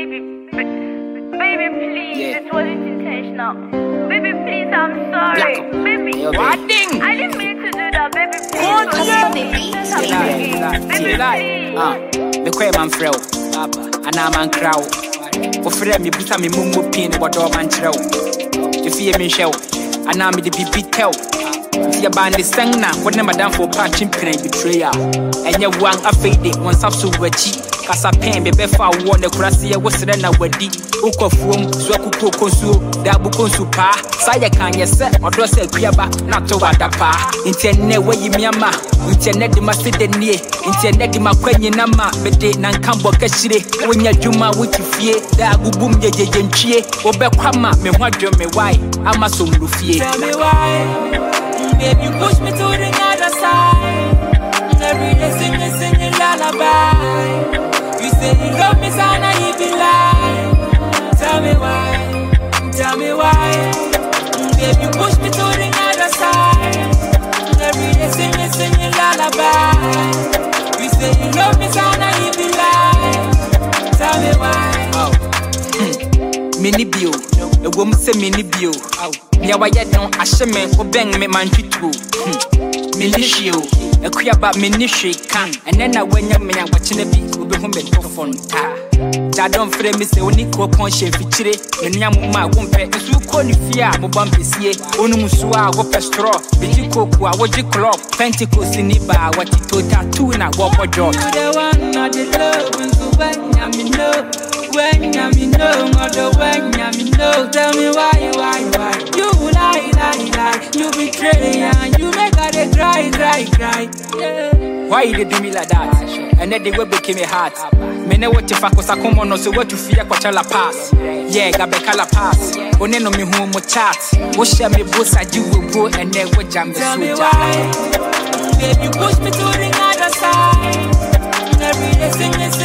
Baby, please, it wasn't intentional. Baby, please, I'm sorry. Baby, what thing? I didn't mean to do that, baby, please. The quay man fro, and I'm on crow. For frame, you put me mumbo pin, what all man trow. If you me show, and I'm the big tell. If you band the sang now, what never done for patching pin betrayer. And you want a fade, one substitute cheap. Kasa pen bebe fa wo ne kurase wo sere na wadi ukofuom so akuko konsuo da bu konsu pa saya kan ye se odo se kuaba na to wada pa intene we yimiama intene de masede nie intene de makwanyi na ma bede na nkambo kashire wonya dwuma wo tifie da agubum jejejenchie wo be kwama me hwadwo me why ama so mrufie. Tell me why baby you push me to the other side every day singing lullaby. You say you love me, son, and you be lying. Tell me why, baby, you push me to the other side. Every day singing lullaby. You say you love me, son, and you be lying. Tell me why. Mini bio, a woman say mini bio. Now I don't ashame or bang me man to Milishio, a queer minishi can, and then I went your man watching a bit will be home at phone. Don't frame me say only co conscience feature, and Yamma won't pay as you call it fear, Mobambi's ye, Onumusua, what straw, Bijico, what you clock, Pentecost in Iba, what you told tattoo and I walk for job. The one not the love, when Yamino, when Yamino, mother, when Yamino, tell me why, you lie, you betray, and you make her cry. Yeah. Why you do me like that? And then the way became a heart. Mene what if I was a common, so what you fear, Coachella pass. Yeah, Gabecala pass. One no me home with chat. What shall me boss I do will go and then what jam the me why. Baby, you push me to the other side. Every day singing